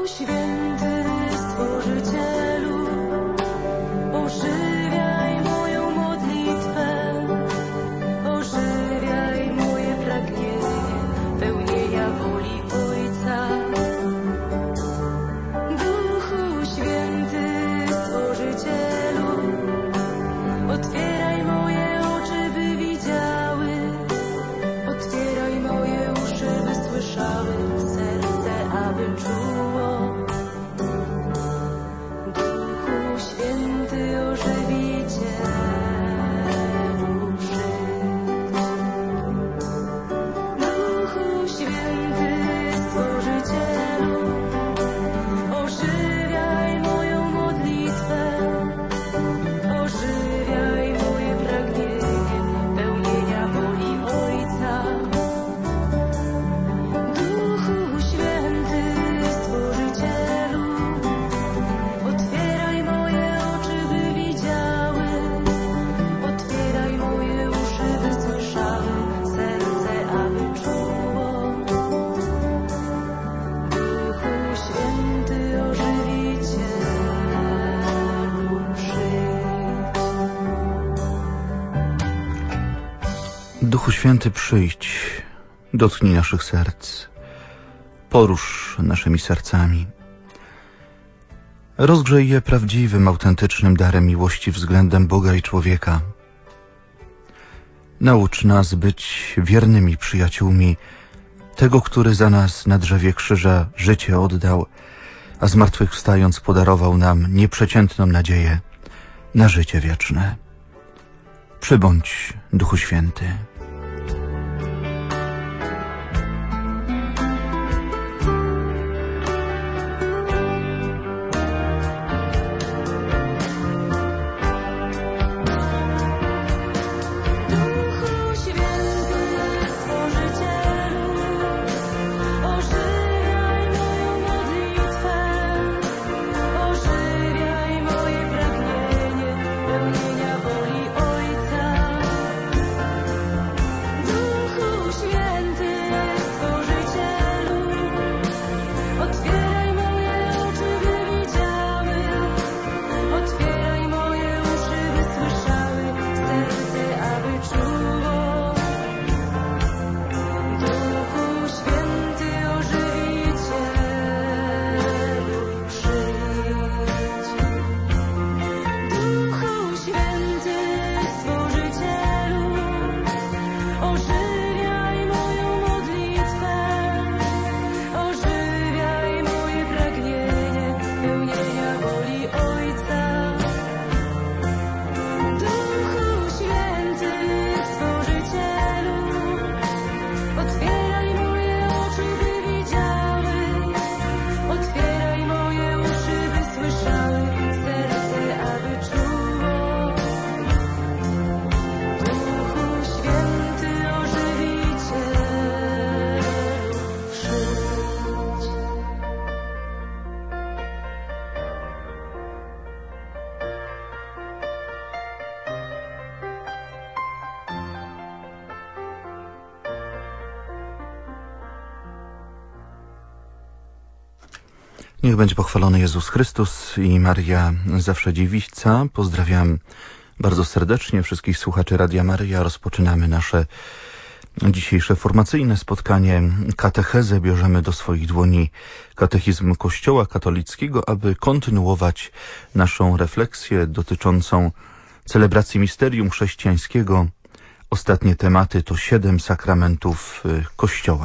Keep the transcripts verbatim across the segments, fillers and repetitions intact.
Duchu Święty, przyjdź, dotknij naszych serc, porusz naszymi sercami. Rozgrzej je prawdziwym, autentycznym darem miłości względem Boga i człowieka. Naucz nas być wiernymi przyjaciółmi tego, który za nas na drzewie krzyża życie oddał, a zmartwychwstając podarował nam nieprzeciętną nadzieję na życie wieczne. Przybądź, Duchu Święty. Niech będzie pochwalony Jezus Chrystus i Maria Zawsze Dziewica. Pozdrawiam bardzo serdecznie wszystkich słuchaczy Radia Maryja. Rozpoczynamy nasze dzisiejsze formacyjne spotkanie. Katechezę bierzemy do swoich dłoni katechizm Kościoła katolickiego, aby kontynuować naszą refleksję dotyczącą celebracji misterium chrześcijańskiego. Ostatnie tematy to siedem sakramentów Kościoła.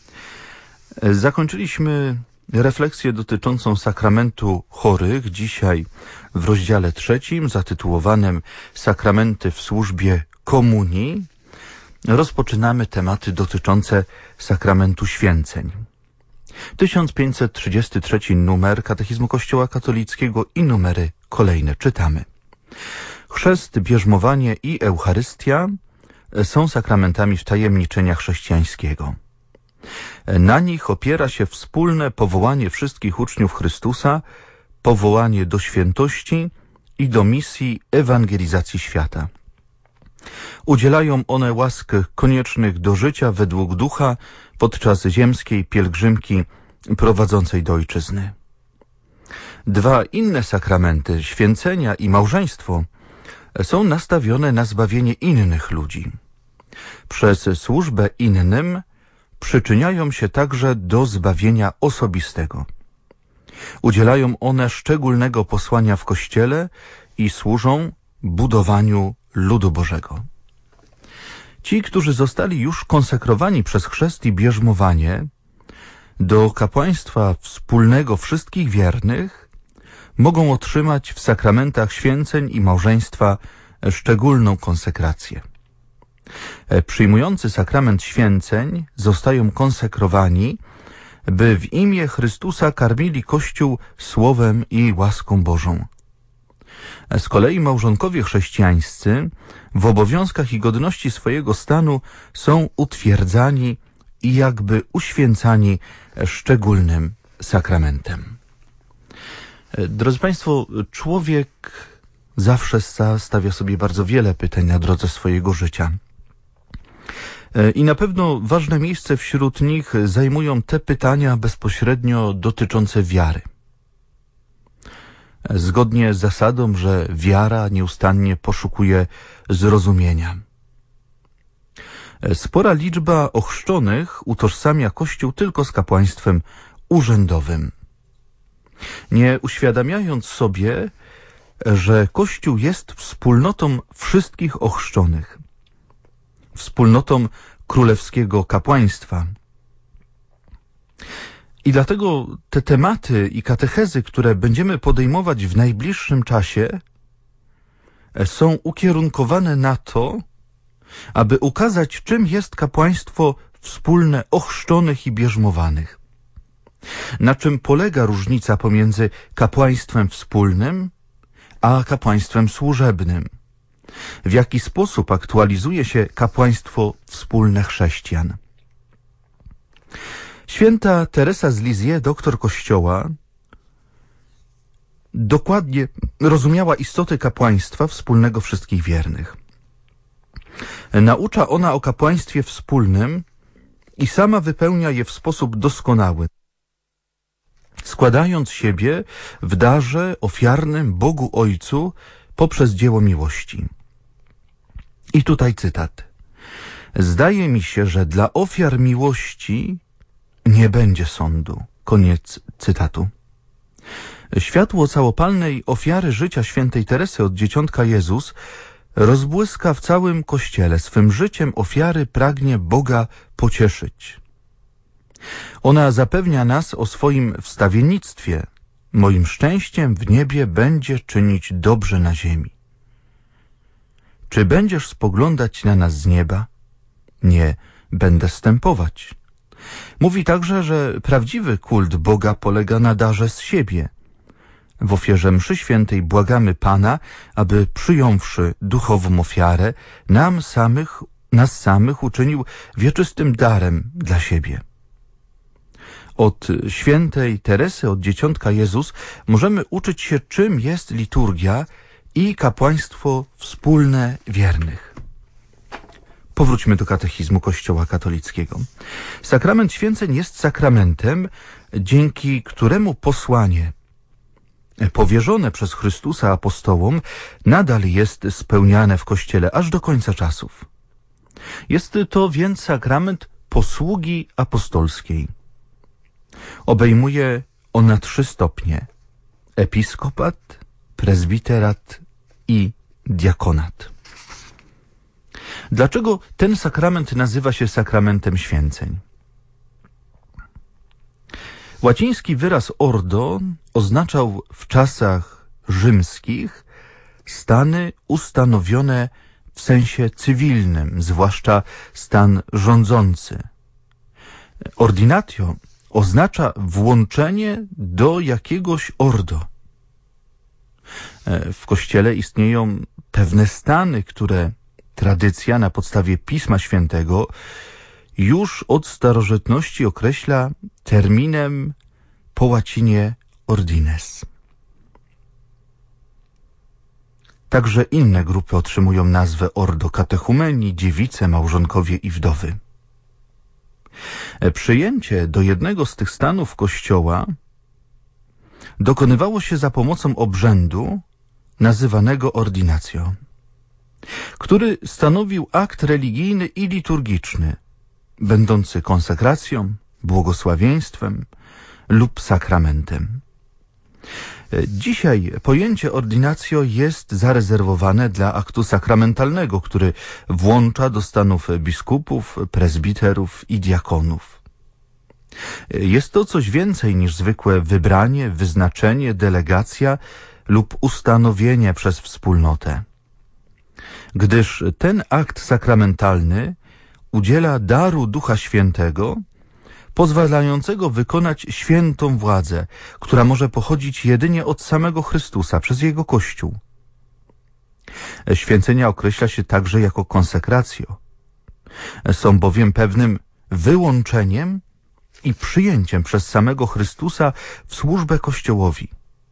Zakończyliśmy refleksję dotyczącą sakramentu chorych dzisiaj w rozdziale trzecim zatytułowanym Sakramenty w służbie komunii. Rozpoczynamy tematy dotyczące sakramentu święceń. tysiąc pięćset trzydziesty trzeci numer Katechizmu Kościoła katolickiego i numery kolejne czytamy. Chrzest, bierzmowanie i Eucharystia są sakramentami wtajemniczenia chrześcijańskiego. Na nich opiera się wspólne powołanie wszystkich uczniów Chrystusa, powołanie do świętości i do misji ewangelizacji świata. Udzielają one łask koniecznych do życia według ducha podczas ziemskiej pielgrzymki prowadzącej do ojczyzny. Dwa inne sakramenty, święcenia i małżeństwo, są nastawione na zbawienie innych ludzi. Przez służbę innym przyczyniają się także do zbawienia osobistego. Udzielają one szczególnego posłania w Kościele i służą budowaniu ludu Bożego. Ci, którzy zostali już konsekrowani przez chrzest i bierzmowanie do kapłaństwa wspólnego wszystkich wiernych, mogą otrzymać w sakramentach święceń i małżeństwa szczególną konsekrację. Przyjmujący sakrament święceń zostają konsekrowani, by w imię Chrystusa karmili Kościół słowem i łaską Bożą. Z kolei małżonkowie chrześcijańscy w obowiązkach i godności swojego stanu są utwierdzani i jakby uświęcani szczególnym sakramentem. Drodzy Państwo, człowiek zawsze stawia sobie bardzo wiele pytań na drodze swojego życia. I na pewno ważne miejsce wśród nich zajmują te pytania bezpośrednio dotyczące wiary. Zgodnie z zasadą, że wiara nieustannie poszukuje zrozumienia. Spora liczba ochrzczonych utożsamia Kościół tylko z kapłaństwem urzędowym, nie uświadamiając sobie, że Kościół jest wspólnotą wszystkich ochrzczonych, wspólnotą królewskiego kapłaństwa. I dlatego te tematy i katechezy, które będziemy podejmować w najbliższym czasie, są ukierunkowane na to, aby ukazać, czym jest kapłaństwo wspólne ochrzczonych i bierzmowanych. Na czym polega różnica pomiędzy kapłaństwem wspólnym a kapłaństwem służebnym? W jaki sposób aktualizuje się kapłaństwo wspólne chrześcijan? Święta Teresa z Lisieux, doktor Kościoła, dokładnie rozumiała istotę kapłaństwa wspólnego wszystkich wiernych. Naucza ona o kapłaństwie wspólnym i sama wypełnia je w sposób doskonały, składając siebie w darze ofiarnym Bogu Ojcu poprzez dzieło miłości. I tutaj cytat. Zdaje mi się, że dla ofiar miłości nie będzie sądu. Koniec cytatu. Światło całopalnej ofiary życia świętej Teresy od Dzieciątka Jezus rozbłyska w całym Kościele. Swym życiem ofiary pragnie Boga pocieszyć. Ona zapewnia nas o swoim wstawiennictwie. Moim szczęściem w niebie będzie czynić dobrze na ziemi. Czy będziesz spoglądać na nas z nieba? Nie, będę stępować. Mówi także, że prawdziwy kult Boga polega na darze z siebie. W ofierze mszy świętej błagamy Pana, aby przyjąwszy duchową ofiarę, nam samych, nas samych uczynił wieczystym darem dla siebie. Od świętej Teresy, od Dzieciątka Jezus, możemy uczyć się, czym jest liturgia i kapłaństwo wspólne wiernych. Powróćmy do katechizmu Kościoła katolickiego. Sakrament święceń jest sakramentem, dzięki któremu posłanie powierzone przez Chrystusa apostołom nadal jest spełniane w Kościele aż do końca czasów. Jest to więc sakrament posługi apostolskiej. Obejmuje ona trzy stopnie: episkopat, prezbiterat i diakonat. Dlaczego ten sakrament nazywa się sakramentem święceń? Łaciński wyraz ordo oznaczał w czasach rzymskich stany ustanowione w sensie cywilnym, zwłaszcza stan rządzący. Ordinatio oznacza włączenie do jakiegoś ordo. W Kościele istnieją pewne stany, które tradycja na podstawie Pisma Świętego już od starożytności określa terminem po łacinie ordines. Także inne grupy otrzymują nazwę ordo: katechumeni, dziewice, małżonkowie i wdowy. Przyjęcie do jednego z tych stanów Kościoła dokonywało się za pomocą obrzędu nazywanego ordinacją, który stanowił akt religijny i liturgiczny, będący konsekracją, błogosławieństwem lub sakramentem. Dzisiaj pojęcie ordinatio jest zarezerwowane dla aktu sakramentalnego, który włącza do stanów biskupów, prezbiterów i diakonów. Jest to coś więcej niż zwykłe wybranie, wyznaczenie, delegacja lub ustanowienie przez wspólnotę, gdyż ten akt sakramentalny udziela daru Ducha Świętego, pozwalającego wykonać świętą władzę, która może pochodzić jedynie od samego Chrystusa przez Jego Kościół. Święcenia określa się także jako konsekracjo. Są bowiem pewnym wyłączeniem i przyjęciem przez samego Chrystusa w służbę Kościołowi.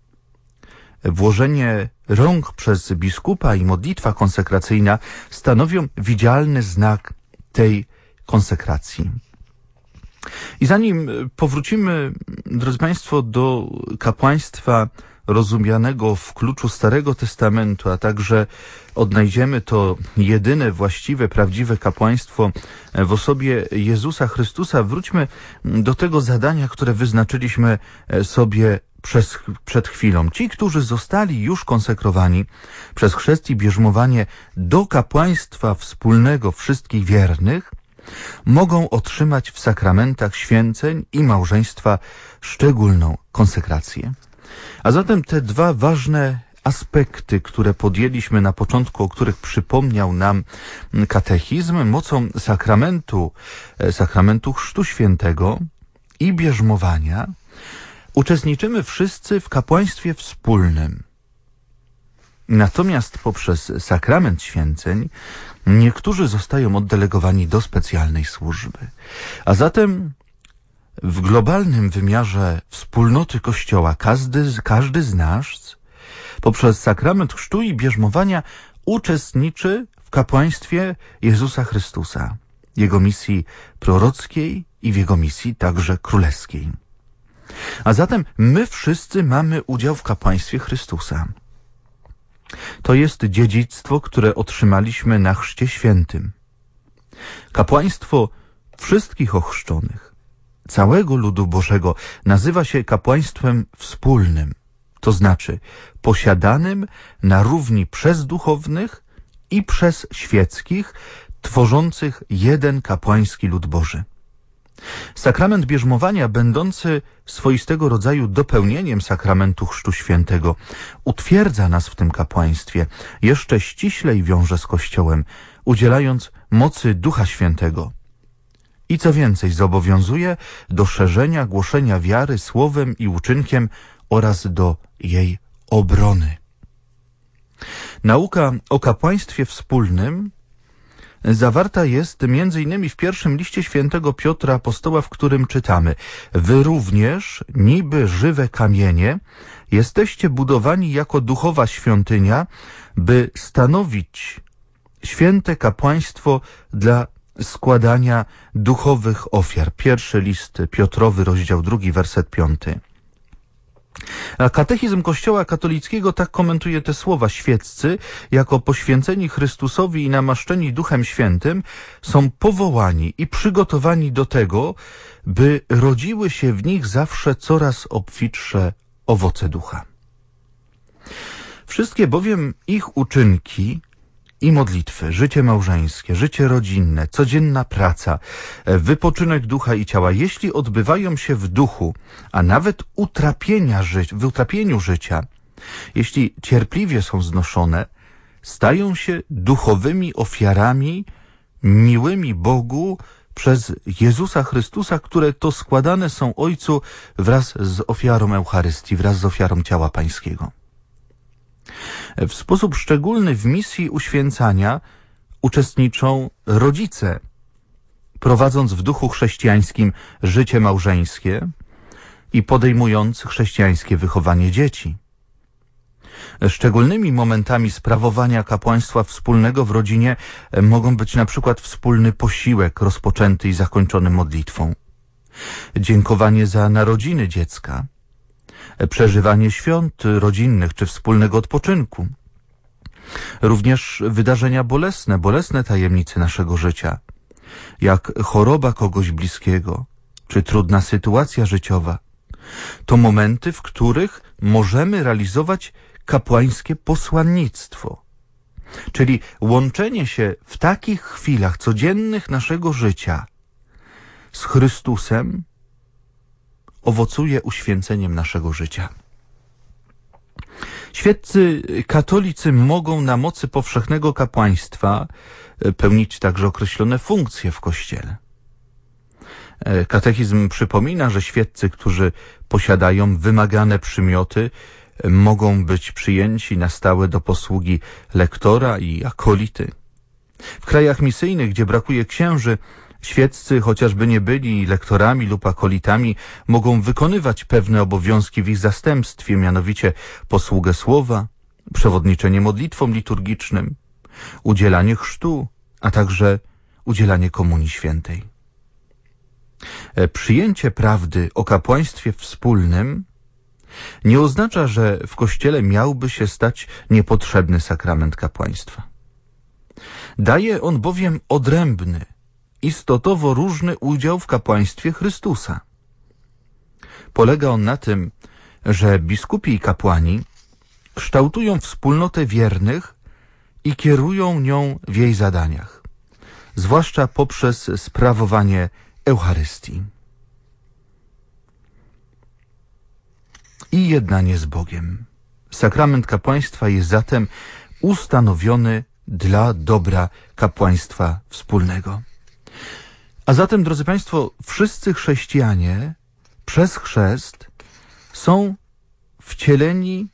Włożenie rąk przez biskupa i modlitwa konsekracyjna stanowią widzialny znak tej konsekracji. I zanim powrócimy, drodzy Państwo, do kapłaństwa rozumianego w kluczu Starego Testamentu, a także odnajdziemy to jedyne, właściwe, prawdziwe kapłaństwo w osobie Jezusa Chrystusa, wróćmy do tego zadania, które wyznaczyliśmy sobie przez, przed chwilą. Ci, którzy zostali już konsekrowani przez chrzest i bierzmowanie do kapłaństwa wspólnego wszystkich wiernych, mogą otrzymać w sakramentach święceń i małżeństwa szczególną konsekrację. A zatem te dwa ważne aspekty, które podjęliśmy na początku, o których przypomniał nam katechizm, mocą sakramentu, sakramentu Chrztu Świętego i bierzmowania, uczestniczymy wszyscy w kapłaństwie wspólnym. Natomiast poprzez sakrament święceń niektórzy zostają oddelegowani do specjalnej służby. A zatem w globalnym wymiarze wspólnoty Kościoła każdy, każdy z nas poprzez sakrament chrztu i bierzmowania uczestniczy w kapłaństwie Jezusa Chrystusa, Jego misji prorockiej i w Jego misji także królewskiej. A zatem my wszyscy mamy udział w kapłaństwie Chrystusa. To jest dziedzictwo, które otrzymaliśmy na Chrzcie Świętym. Kapłaństwo wszystkich ochrzczonych, całego ludu Bożego, nazywa się kapłaństwem wspólnym, to znaczy posiadanym na równi przez duchownych i przez świeckich, tworzących jeden kapłański lud Boży. Sakrament bierzmowania, będący swoistego rodzaju dopełnieniem sakramentu Chrztu Świętego, utwierdza nas w tym kapłaństwie, jeszcze ściślej wiąże z Kościołem, udzielając mocy Ducha Świętego. I co więcej, zobowiązuje do szerzenia, głoszenia wiary słowem i uczynkiem oraz do jej obrony. Nauka o kapłaństwie wspólnym zawarta jest między innymi w pierwszym liście świętego Piotra Apostoła, w którym czytamy: wy również, niby żywe kamienie, jesteście budowani jako duchowa świątynia, by stanowić święte kapłaństwo dla składania duchowych ofiar. Pierwszy list Piotrowy, rozdział drugi, werset piąty. A katechizm Kościoła katolickiego tak komentuje te słowa: świeccy, jako poświęceni Chrystusowi i namaszczeni Duchem Świętym, są powołani i przygotowani do tego, by rodziły się w nich zawsze coraz obfitsze owoce Ducha. Wszystkie bowiem ich uczynki i modlitwy, życie małżeńskie, życie rodzinne, codzienna praca, wypoczynek ducha i ciała, jeśli odbywają się w duchu, a nawet utrapienia ży- w utrapieniu życia, jeśli cierpliwie są znoszone, stają się duchowymi ofiarami miłymi Bogu przez Jezusa Chrystusa, które to składane są Ojcu wraz z ofiarą Eucharystii, wraz z ofiarą ciała Pańskiego. W sposób szczególny w misji uświęcania uczestniczą rodzice, prowadząc w duchu chrześcijańskim życie małżeńskie i podejmując chrześcijańskie wychowanie dzieci. Szczególnymi momentami sprawowania kapłaństwa wspólnego w rodzinie mogą być na przykład wspólny posiłek rozpoczęty i zakończony modlitwą, dziękowanie za narodziny dziecka, przeżywanie świąt rodzinnych czy wspólnego odpoczynku. Również wydarzenia bolesne, bolesne tajemnice naszego życia, jak choroba kogoś bliskiego, czy trudna sytuacja życiowa. To momenty, w których możemy realizować kapłańskie posłannictwo, czyli łączenie się w takich chwilach codziennych naszego życia z Chrystusem owocuje uświęceniem naszego życia. Świeccy katolicy mogą na mocy powszechnego kapłaństwa pełnić także określone funkcje w Kościele. Katechizm przypomina, że świeccy, którzy posiadają wymagane przymioty, mogą być przyjęci na stałe do posługi lektora i akolity. W krajach misyjnych, gdzie brakuje księży, świeccy, chociażby nie byli lektorami lub akolitami, mogą wykonywać pewne obowiązki w ich zastępstwie, mianowicie posługę słowa, przewodniczenie modlitwom liturgicznym, udzielanie chrztu, a także udzielanie komunii świętej. Przyjęcie prawdy o kapłaństwie wspólnym nie oznacza, że w Kościele miałby się stać niepotrzebny sakrament kapłaństwa. Daje on bowiem odrębny, istotowo różny udział w kapłaństwie Chrystusa. Polega on na tym, że biskupi i kapłani kształtują wspólnotę wiernych i kierują nią w jej zadaniach, zwłaszcza poprzez sprawowanie Eucharystii i jednanie z Bogiem. Sakrament kapłaństwa jest zatem ustanowiony dla dobra kapłaństwa wspólnego. A zatem, drodzy Państwo, wszyscy chrześcijanie przez chrzest są wcieleni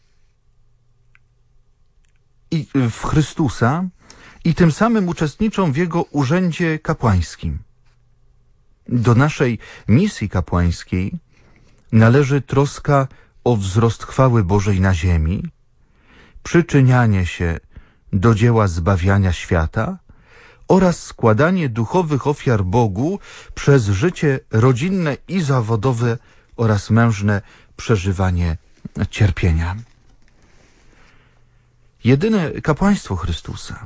i w Chrystusa i tym samym uczestniczą w Jego urzędzie kapłańskim. Do naszej misji kapłańskiej należy troska o wzrost chwały Bożej na ziemi, przyczynianie się do dzieła zbawiania świata oraz składanie duchowych ofiar Bogu przez życie rodzinne i zawodowe oraz mężne przeżywanie cierpienia. Jedyne kapłaństwo Chrystusa.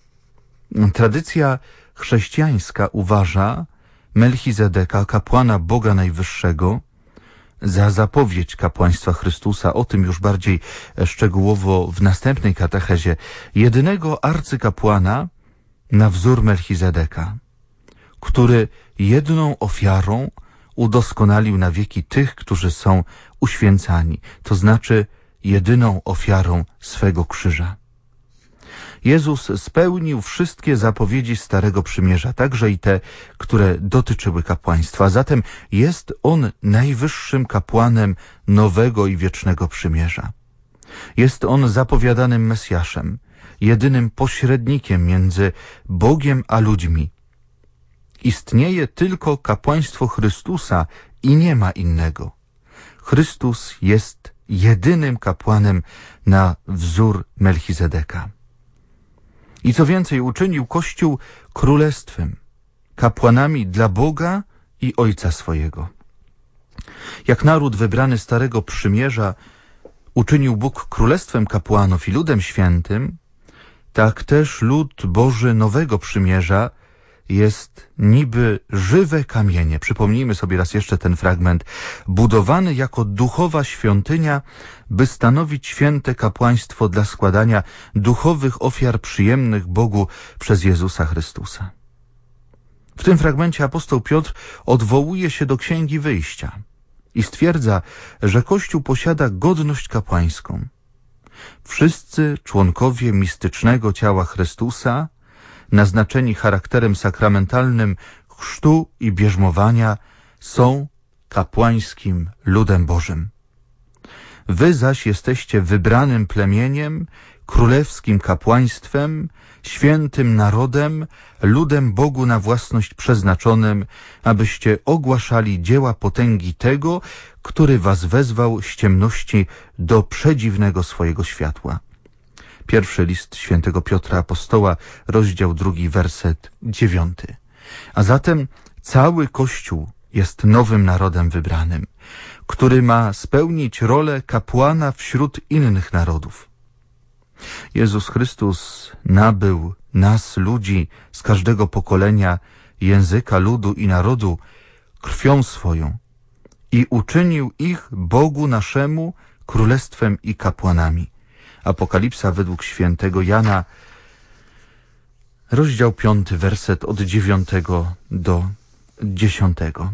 Tradycja chrześcijańska uważa Melchizedeka, kapłana Boga Najwyższego, za zapowiedź kapłaństwa Chrystusa, o tym już bardziej szczegółowo w następnej katechezie, jedynego arcykapłana na wzór Melchizedeka, który jedną ofiarą udoskonalił na wieki tych, którzy są uświęcani, to znaczy jedyną ofiarą swego krzyża. Jezus spełnił wszystkie zapowiedzi Starego Przymierza, także i te, które dotyczyły kapłaństwa. Zatem jest On najwyższym kapłanem nowego i wiecznego przymierza. Jest On zapowiadanym Mesjaszem, jedynym pośrednikiem między Bogiem a ludźmi. Istnieje tylko kapłaństwo Chrystusa i nie ma innego. Chrystus jest jedynym kapłanem na wzór Melchizedeka. I co więcej, uczynił Kościół królestwem, kapłanami dla Boga i Ojca swojego. Jak naród wybrany Starego Przymierza uczynił Bóg królestwem kapłanów i ludem świętym, tak też lud Boży Nowego Przymierza jest niby żywe kamienie. Przypomnijmy sobie raz jeszcze ten fragment. Budowany jako duchowa świątynia, by stanowić święte kapłaństwo dla składania duchowych ofiar przyjemnych Bogu przez Jezusa Chrystusa. W tym fragmencie apostoł Piotr odwołuje się do Księgi Wyjścia i stwierdza, że Kościół posiada godność kapłańską. Wszyscy członkowie mistycznego ciała Chrystusa, naznaczeni charakterem sakramentalnym chrztu i bierzmowania, są kapłańskim ludem Bożym. Wy zaś jesteście wybranym plemieniem, królewskim kapłaństwem, świętym narodem, ludem Bogu na własność przeznaczonym, abyście ogłaszali dzieła potęgi tego, który was wezwał z ciemności do przedziwnego swojego światła. Pierwszy list świętego Piotra Apostoła, rozdział drugi, werset dziewiąty. A zatem cały Kościół jest nowym narodem wybranym, który ma spełnić rolę kapłana wśród innych narodów. Jezus Chrystus nabył nas, ludzi z każdego pokolenia, języka, ludu i narodu, krwią swoją i uczynił ich Bogu naszemu królestwem i kapłanami. Apokalipsa według świętego Jana, rozdział piąty, werset od dziewiątego do dziesiątego.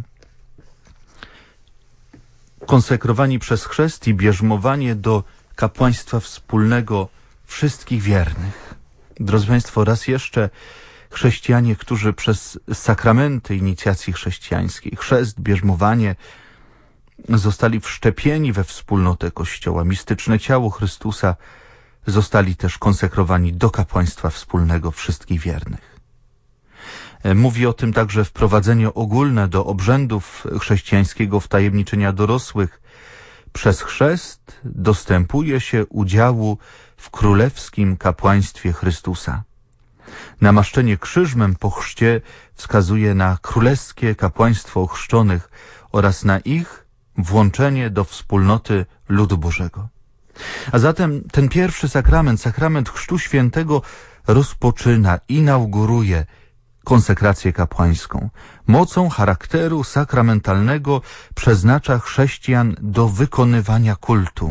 Konsekrowani przez chrzest i bierzmowanie do kapłaństwa wspólnego wszystkich wiernych. Drodzy Państwo, raz jeszcze chrześcijanie, którzy przez sakramenty inicjacji chrześcijańskiej, chrzest, bierzmowanie, zostali wszczepieni we wspólnotę Kościoła, mistyczne ciało Chrystusa, zostali też konsekrowani do kapłaństwa wspólnego wszystkich wiernych. Mówi o tym także wprowadzenie ogólne do obrzędów chrześcijańskiego wtajemniczenia dorosłych. Przez chrzest dostępuje się udziału w królewskim kapłaństwie Chrystusa. Namaszczenie krzyżmem po chrzcie wskazuje na królewskie kapłaństwo ochrzczonych oraz na ich włączenie do wspólnoty ludu Bożego. A zatem ten pierwszy sakrament, sakrament Chrztu Świętego, rozpoczyna, inauguruje konsekrację kapłańską. Mocą charakteru sakramentalnego przeznacza chrześcijan do wykonywania kultu.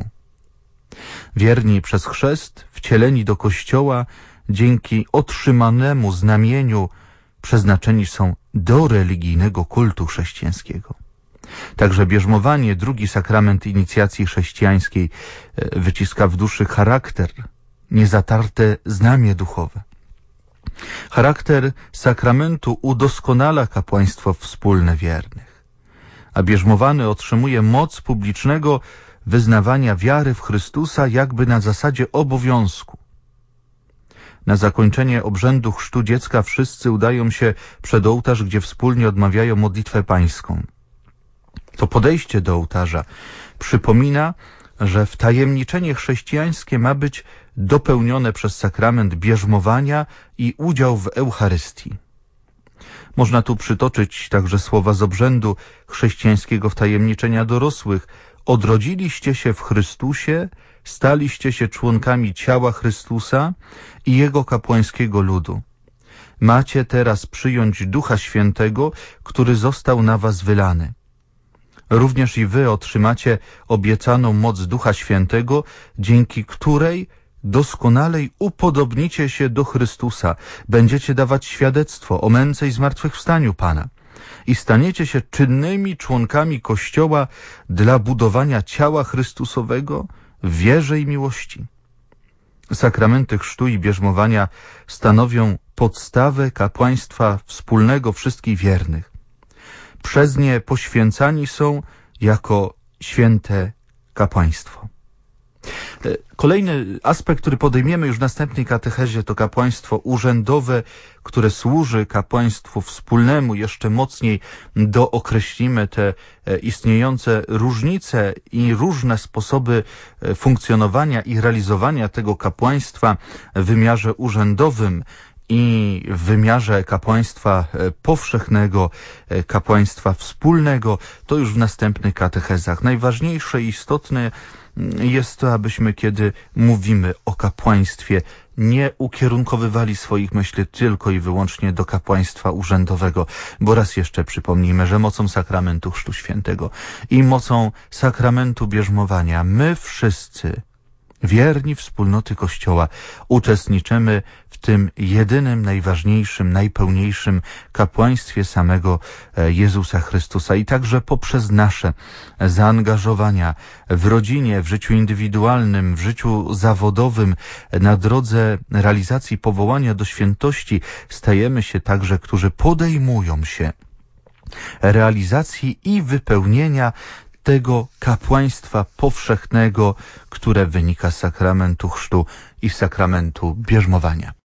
Wierni przez chrzest, wcieleni do Kościoła, dzięki otrzymanemu znamieniu przeznaczeni są do religijnego kultu chrześcijańskiego. Także bierzmowanie, drugi sakrament inicjacji chrześcijańskiej, wyciska w duszy charakter, niezatarte znamie duchowe. Charakter sakramentu udoskonala kapłaństwo wspólne wiernych, a bierzmowany otrzymuje moc publicznego wyznawania wiary w Chrystusa jakby na zasadzie obowiązku. Na zakończenie obrzędu chrztu dziecka wszyscy udają się przed ołtarz, gdzie wspólnie odmawiają modlitwę pańską. To podejście do ołtarza przypomina, że wtajemniczenie chrześcijańskie ma być dopełnione przez sakrament bierzmowania i udział w Eucharystii. Można tu przytoczyć także słowa z obrzędu chrześcijańskiego wtajemniczenia dorosłych. Odrodziliście się w Chrystusie, staliście się członkami ciała Chrystusa i Jego kapłańskiego ludu. Macie teraz przyjąć Ducha Świętego, który został na was wylany. Również i wy otrzymacie obiecaną moc Ducha Świętego, dzięki której doskonalej upodobnicie się do Chrystusa, będziecie dawać świadectwo o męce i zmartwychwstaniu Pana i staniecie się czynnymi członkami Kościoła dla budowania ciała Chrystusowego w wierze i miłości. Sakramenty chrztu i bierzmowania stanowią podstawę kapłaństwa wspólnego wszystkich wiernych. Przez nie poświęcani są jako święte kapłaństwo. Kolejny aspekt, który podejmiemy już w następnej katechezie, to kapłaństwo urzędowe, które służy kapłaństwu wspólnemu. Jeszcze mocniej dookreślimy te istniejące różnice i różne sposoby funkcjonowania i realizowania tego kapłaństwa w wymiarze urzędowym i w wymiarze kapłaństwa powszechnego, kapłaństwa wspólnego. To już w następnych katechezach. Najważniejsze i istotne jest to, abyśmy, kiedy mówimy o kapłaństwie, nie ukierunkowywali swoich myśli tylko i wyłącznie do kapłaństwa urzędowego, bo raz jeszcze przypomnijmy, że mocą sakramentu Chrztu Świętego i mocą sakramentu bierzmowania my wszyscy, wierni wspólnoty Kościoła, uczestniczymy w tym jedynym, najważniejszym, najpełniejszym kapłaństwie samego Jezusa Chrystusa i także poprzez nasze zaangażowania w rodzinie, w życiu indywidualnym, w życiu zawodowym, na drodze realizacji powołania do świętości stajemy się także, którzy podejmują się realizacji i wypełnienia tego kapłaństwa powszechnego, które wynika z sakramentu chrztu i sakramentu bierzmowania.